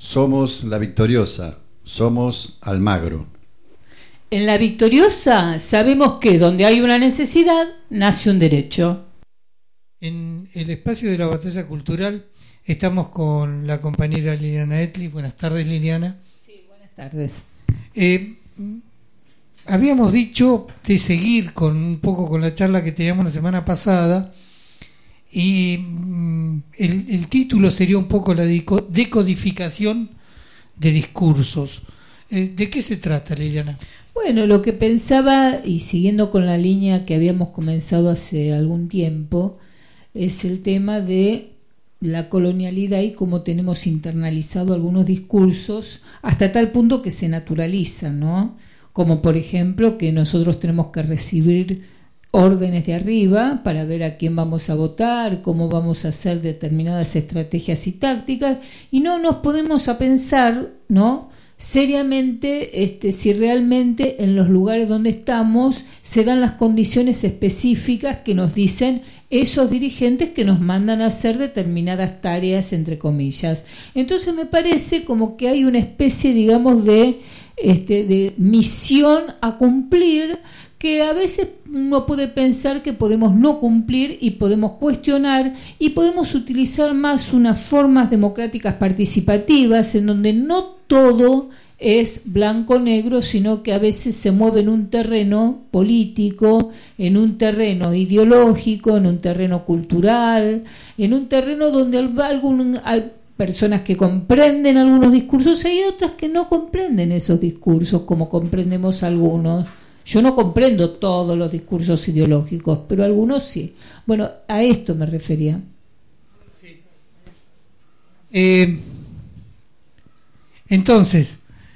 Somos La Victoriosa, somos Almagro. En La Victoriosa sabemos que donde hay una necesidad, nace un derecho. En el espacio de la batalla cultural estamos con la compañera Liliana Etli. Buenas tardes, Liliana. Sí, buenas tardes. Habíamos dicho de seguir con un poco con la charla que teníamos la semana pasada, y el título sería un poco la decodificación de discursos. ¿De qué se trata, Liliana? Bueno, lo que pensaba, y siguiendo con la línea que habíamos comenzado hace algún tiempo, es el tema de la colonialidad y cómo tenemos internalizado algunos discursos hasta tal punto que se naturalizan, ¿no? Como por ejemplo que nosotros tenemos que recibir órdenes de arriba para ver a quién vamos a votar, cómo vamos a hacer determinadas estrategias y tácticas, y no nos podemos a pensar, ¿no?, seriamente si realmente en los lugares donde estamos se dan las condiciones específicas que nos dicen esos dirigentes que nos mandan a hacer determinadas tareas, entre comillas. Entonces me parece como que hay una especie, digamos, de misión a cumplir, que a veces uno puede pensar que podemos no cumplir y podemos cuestionar y podemos utilizar más unas formas democráticas participativas en donde no todo es blanco-negro, sino que a veces se mueve en un terreno político, en un terreno ideológico, en un terreno cultural, en un terreno donde hay personas que comprenden algunos discursos y hay otras que no comprenden esos discursos como comprendemos algunos. Yo no comprendo todos los discursos ideológicos, pero algunos sí. Bueno, a esto me refería. Sí. Entonces,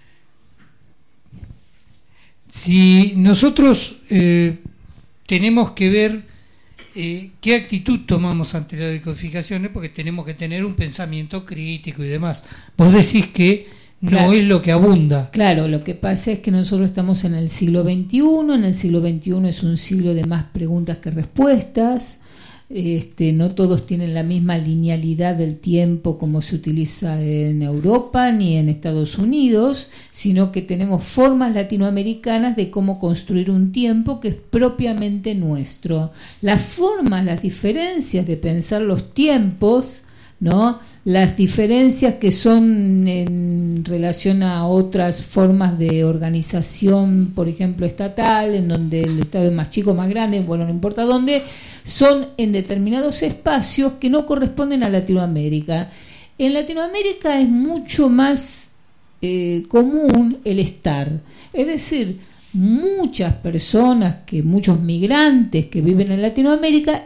si nosotros tenemos que ver qué actitud tomamos ante las decodificaciones, porque tenemos que tener un pensamiento crítico y demás. Vos decís que no es lo que abunda. Claro, lo que pasa es que nosotros estamos en el siglo XXI, en el siglo XXI es un siglo de más preguntas que respuestas, no todos tienen la misma linealidad del tiempo como se utiliza en Europa ni en Estados Unidos, sino que tenemos formas latinoamericanas de cómo construir un tiempo que es propiamente nuestro. Las formas, las diferencias de pensar los tiempos, ¿no?, las diferencias que son en relación a otras formas de organización, por ejemplo estatal, en donde el Estado es más chico, más grande, bueno, no importa dónde, son en determinados espacios que no corresponden a Latinoamérica. En Latinoamérica es mucho más común el estar, es decir, muchas personas, muchos migrantes que viven en Latinoamérica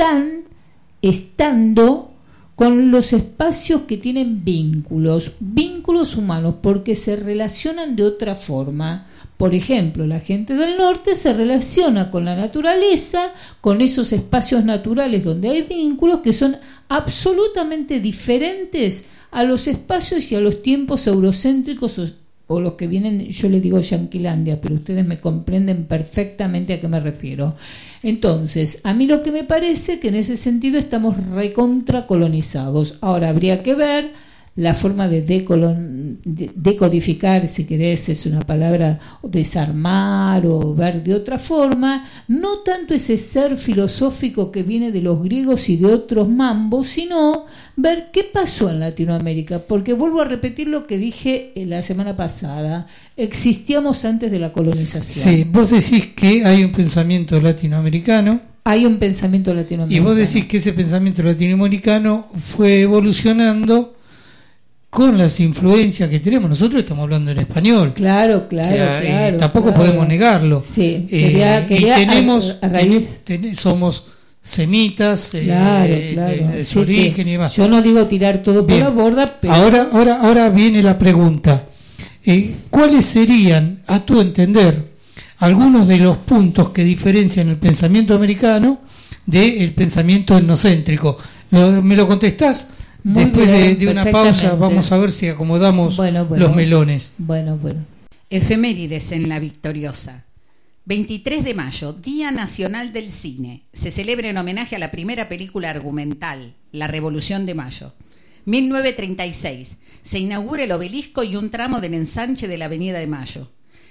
estando con los espacios que tienen vínculos humanos, porque se relacionan de otra forma. Por ejemplo, la gente del norte se relaciona con la naturaleza, con esos espacios naturales donde hay vínculos que son absolutamente diferentes a los espacios y a los tiempos eurocéntricos o los que vienen, yo le digo Yanquilandia, pero ustedes me comprenden perfectamente a qué me refiero. Entonces, a mí lo que me parece que en ese sentido estamos recontracolonizados. Ahora habría que ver la forma de decodificar, si querés, es una palabra, desarmar o ver de otra forma, no tanto ese ser filosófico que viene de los griegos y de otros mambos, sino ver qué pasó en Latinoamérica, porque vuelvo a repetir lo que dije la semana pasada, existíamos antes de la colonización. Sí, vos decís que hay un pensamiento latinoamericano. Hay un pensamiento latinoamericano. Y vos decís que ese pensamiento latinoamericano fue evolucionando con las influencias que tenemos. Nosotros estamos hablando en español. Claro, o sea, claro. Tampoco claro. podemos negarlo. Sí, y tenemos, somos semitas, de su origen y demás. Yo no digo tirar todo por la borda, pero... Ahora viene la pregunta. ¿Cuáles serían, a tu entender, algunos de los puntos que diferencian el pensamiento americano del pensamiento etnocéntrico? ¿Me lo contestás? Muy Después bien, de una pausa vamos a ver si acomodamos los melones. Bueno. Efemérides en La Victoriosa. 23 de mayo, Día Nacional del Cine. Se celebra en homenaje a la primera película argumental, La Revolución de Mayo. 1936. Se inaugura el obelisco y un tramo del ensanche de la Avenida de Mayo.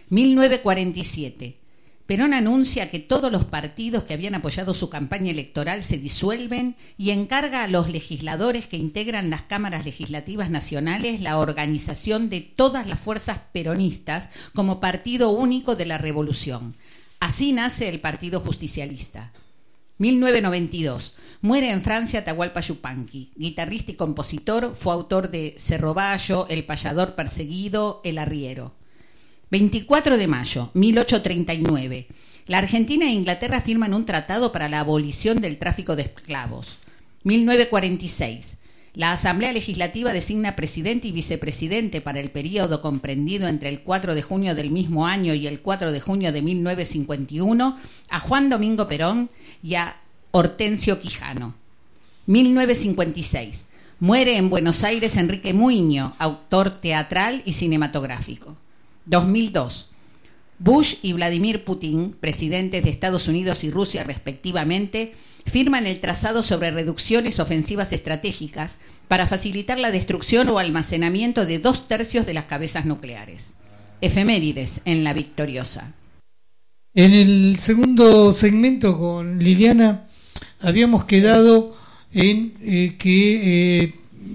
1947. Perón anuncia que todos los partidos que habían apoyado su campaña electoral se disuelven y encarga a los legisladores que integran las cámaras legislativas nacionales la organización de todas las fuerzas peronistas como partido único de la revolución. Así nace el Partido Justicialista. 1992. Muere en Francia Atahualpa Yupanqui, guitarrista y compositor, fue autor de Cerro Bayo, El payador perseguido, El arriero. 24 de mayo, 1839. La Argentina e Inglaterra firman un tratado para la abolición del tráfico de esclavos. 1946. La Asamblea Legislativa designa presidente y vicepresidente para el periodo comprendido entre el 4 de junio del mismo año y el 4 de junio de 1951 a Juan Domingo Perón y a Hortensio Quijano. 1956. Muere en Buenos Aires Enrique Muiño, autor teatral y cinematográfico. 2002. Bush y Vladimir Putin, presidentes de Estados Unidos y Rusia respectivamente, firman el trazado sobre reducciones ofensivas estratégicas para facilitar la destrucción o almacenamiento de 2/3 de las cabezas nucleares. Efemérides en La Victoriosa. En el segundo segmento con Liliana habíamos quedado en que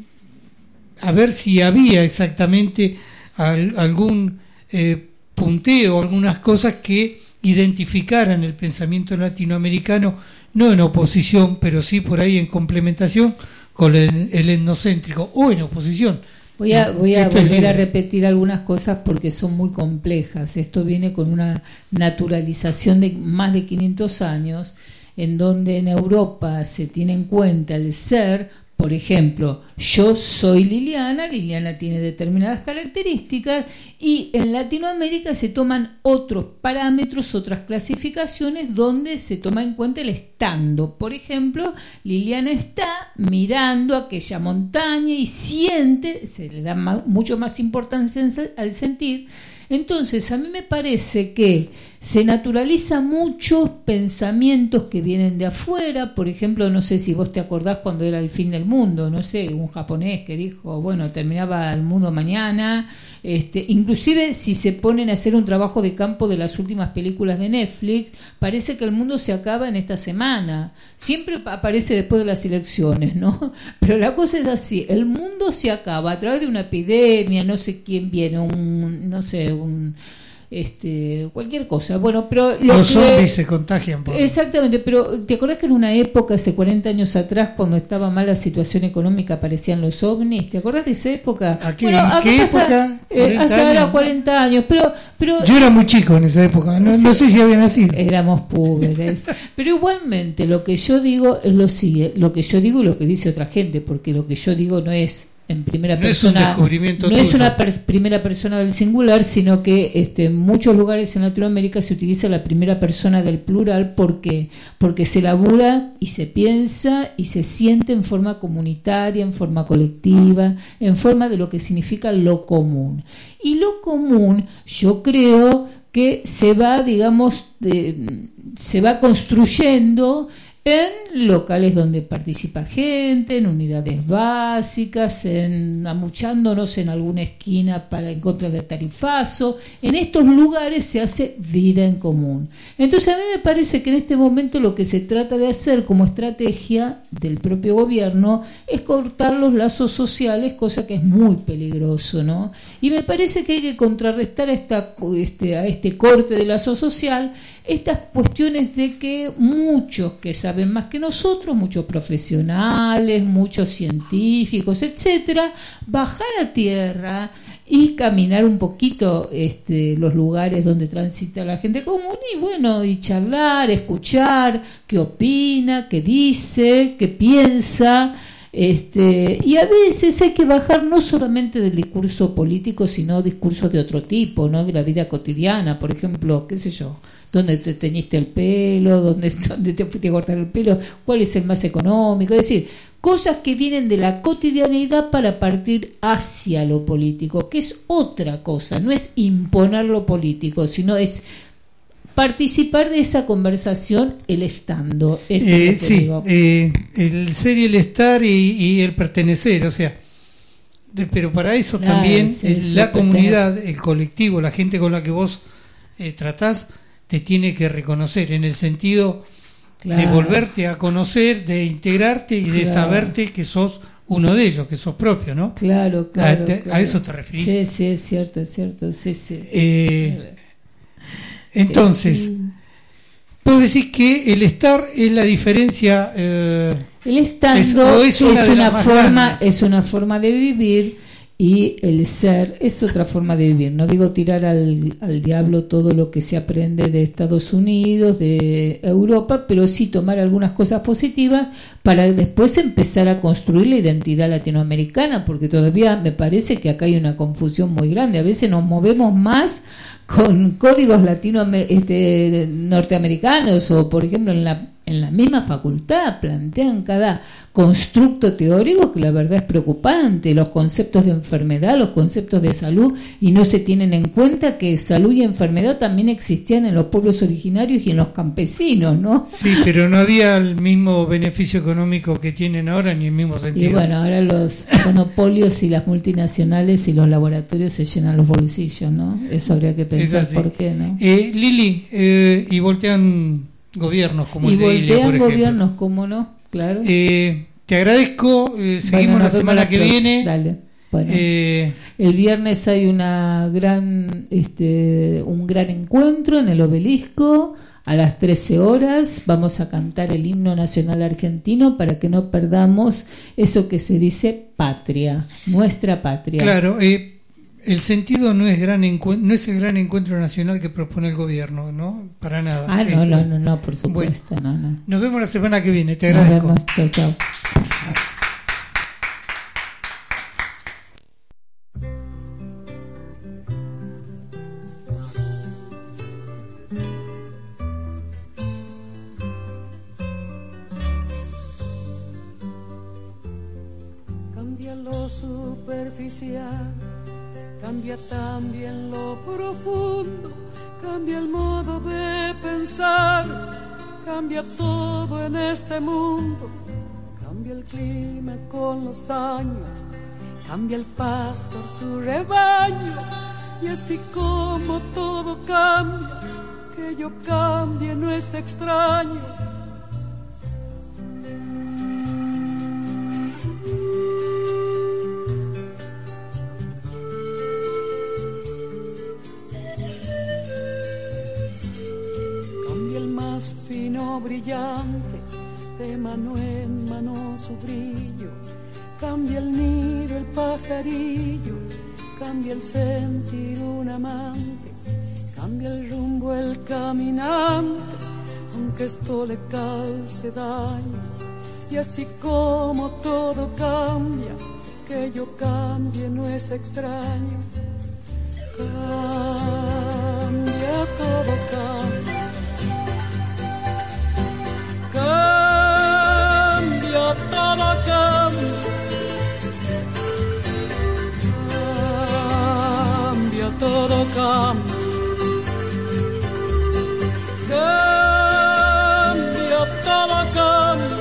a ver si había exactamente algún punteo, algunas cosas que identificaran el pensamiento latinoamericano, no en oposición, pero sí por ahí en complementación con el etnocéntrico, o en oposición. Voy a volver a repetir algunas cosas porque son muy complejas. Esto viene con una naturalización de más de 500 años, en donde en Europa se tiene en cuenta el ser. Por ejemplo, yo soy Liliana tiene determinadas características, y en Latinoamérica se toman otros parámetros, otras clasificaciones donde se toma en cuenta el estando. Por ejemplo, Liliana está mirando aquella montaña y siente, se le da mucho más importancia al sentir. Entonces, a mí me parece que se naturaliza muchos pensamientos que vienen de afuera. Por ejemplo, no sé si vos te acordás cuando era el fin del mundo, no sé, un japonés que dijo, bueno, terminaba el mundo mañana. Inclusive si se ponen a hacer un trabajo de campo de las últimas películas de Netflix, parece que el mundo se acaba en esta semana. Siempre aparece después de las elecciones, ¿no? Pero la cosa es así, el mundo se acaba a través de una epidemia, no sé quién viene, cualquier cosa. Bueno, pero los zombies se contagian por... Exactamente, pero ¿te acordás que en una época, hace 40 años atrás, cuando estaba mal la situación económica, aparecían los ovnis? ¿Te acordás de esa época? ¿En qué época? Hace ahora 40 años, pero yo era muy chico en esa época, no sé si había nacido. Éramos pobres. Pero igualmente lo que yo digo es lo que yo digo y lo que dice otra gente, porque lo que yo digo no es en primera persona, no es una primera persona del singular, sino que en muchos lugares en Latinoamérica se utiliza la primera persona del plural porque se labura y se piensa y se siente en forma comunitaria, en forma colectiva, en forma de lo que significa lo común. Y lo común, yo creo que se va, se va construyendo en locales donde participa gente, en unidades básicas, amuchándonos en alguna esquina en contra del tarifazo. En estos lugares se hace vida en común. Entonces a mí me parece que en este momento lo que se trata de hacer como estrategia del propio gobierno es cortar los lazos sociales, cosa que es muy peligroso, ¿no? Y me parece que hay que contrarrestar a este corte de lazo social estas cuestiones de que muchos que saben más que nosotros, muchos profesionales, muchos científicos, etcétera, bajar a tierra y caminar un poquito los lugares donde transita la gente común y charlar, escuchar qué opina, qué dice, qué piensa. Y a veces hay que bajar no solamente del discurso político, sino discursos de otro tipo, ¿no? De la vida cotidiana, por ejemplo, qué sé yo, dónde te teñiste el pelo, dónde te fuiste a cortar el pelo, cuál es el más económico, es decir, cosas que vienen de la cotidianidad para partir hacia lo político, que es otra cosa, no es imponer lo político, sino es participar de esa conversación el estando. Sí, el ser y el estar y el pertenecer, o sea, pero para eso Claro, también sí, la sí, comunidad, el colectivo, la gente con la que vos tratás, te tiene que reconocer en el sentido de Claro. volverte a conocer, de integrarte y de Claro. saberte que sos uno de ellos, que sos propio, ¿no? Claro, A claro. a eso te referís. Sí, sí, es cierto, sí, sí. Entonces, Sí. vos decís que el estar es la diferencia. El estando es una de las más grandes. es una forma de vivir, y el ser es otra forma de vivir. No digo tirar al diablo todo lo que se aprende de Estados Unidos, de Europa, pero sí tomar algunas cosas positivas para después empezar a construir la identidad latinoamericana, porque todavía me parece que acá hay una confusión muy grande. A veces nos movemos más con códigos norteamericanos, o por ejemplo en la misma facultad plantean cada constructo teórico que la verdad es preocupante, los conceptos de enfermedad, los conceptos de salud, y no se tienen en cuenta que salud y enfermedad también existían en los pueblos originarios y en los campesinos, ¿no? Sí, pero no había el mismo beneficio económico que tienen ahora, ni el mismo sentido. Y bueno, ahora los monopolios y las multinacionales y los laboratorios se llenan los bolsillos, ¿no? Eso habría que pensar por qué, ¿no? Lili, y voltean gobiernos como Y el de Ilia, por voltean ejemplo. gobiernos, ¿cómo no? Claro. Te agradezco, seguimos Bueno, la nos vemos semana que viene. Dale. Bueno, Eh, el viernes hay un gran encuentro en el Obelisco a las 13 horas. Vamos a cantar el himno nacional argentino para que no perdamos eso que se dice patria, nuestra patria. claro, el sentido no es no es el gran encuentro nacional que propone el gobierno, ¿no? Para nada. Ah, no, por supuesto, Bueno, no. nos vemos la semana que viene, te Nos agradezco. vemos, chau. Cambia lo superficial, cambia también lo profundo, cambia el modo de pensar, cambia todo en este mundo, cambia el clima con los años, cambia el pastor su rebaño, y así como todo cambia, que yo cambie no es extraño. Fino brillante, de mano en mano su brillo, cambia el nido el pajarillo, cambia el sentir un amante, cambia el rumbo el caminante, aunque esto le calce daño, y así como todo cambia, que yo cambie no es extraño. Cambia, todo cambia. Cambia, todo cambia. Cambia, todo cambia. Cambia, todo cambia.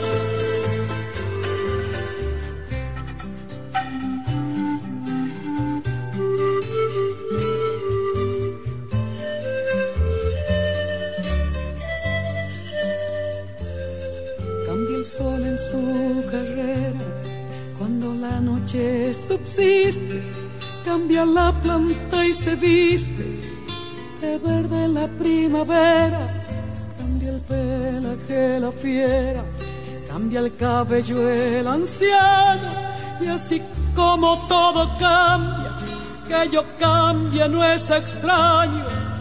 Sol en su carrera, cuando la noche subsiste, cambia la planta y se viste de verde la primavera, cambia el pelaje la fiera, cambia el cabello el anciano, y así como todo cambia, que yo cambie no es extraño.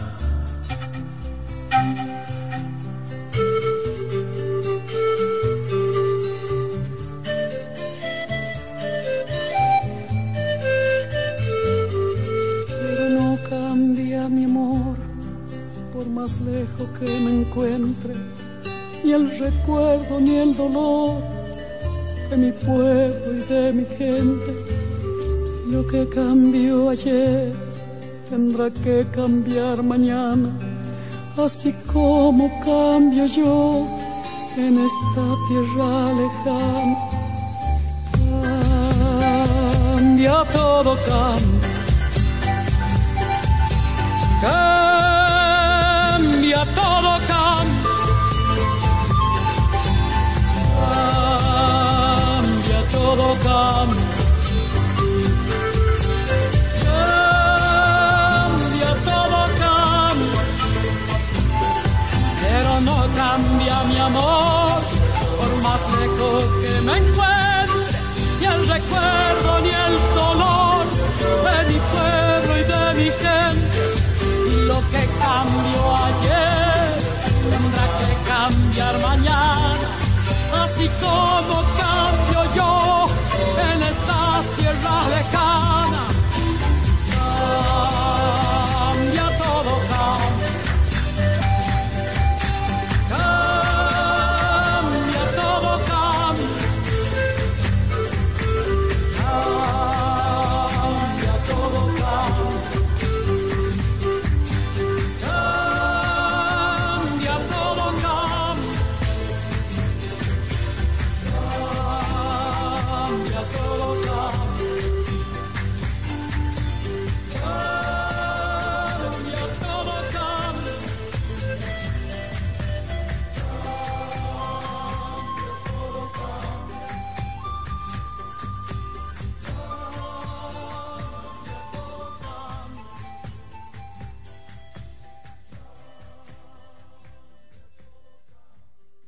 Más lejos que me encuentre, ni el recuerdo ni el dolor de mi pueblo y de mi gente. Lo que cambió ayer tendrá que cambiar mañana, así como cambio yo en esta tierra lejana. y a todo canto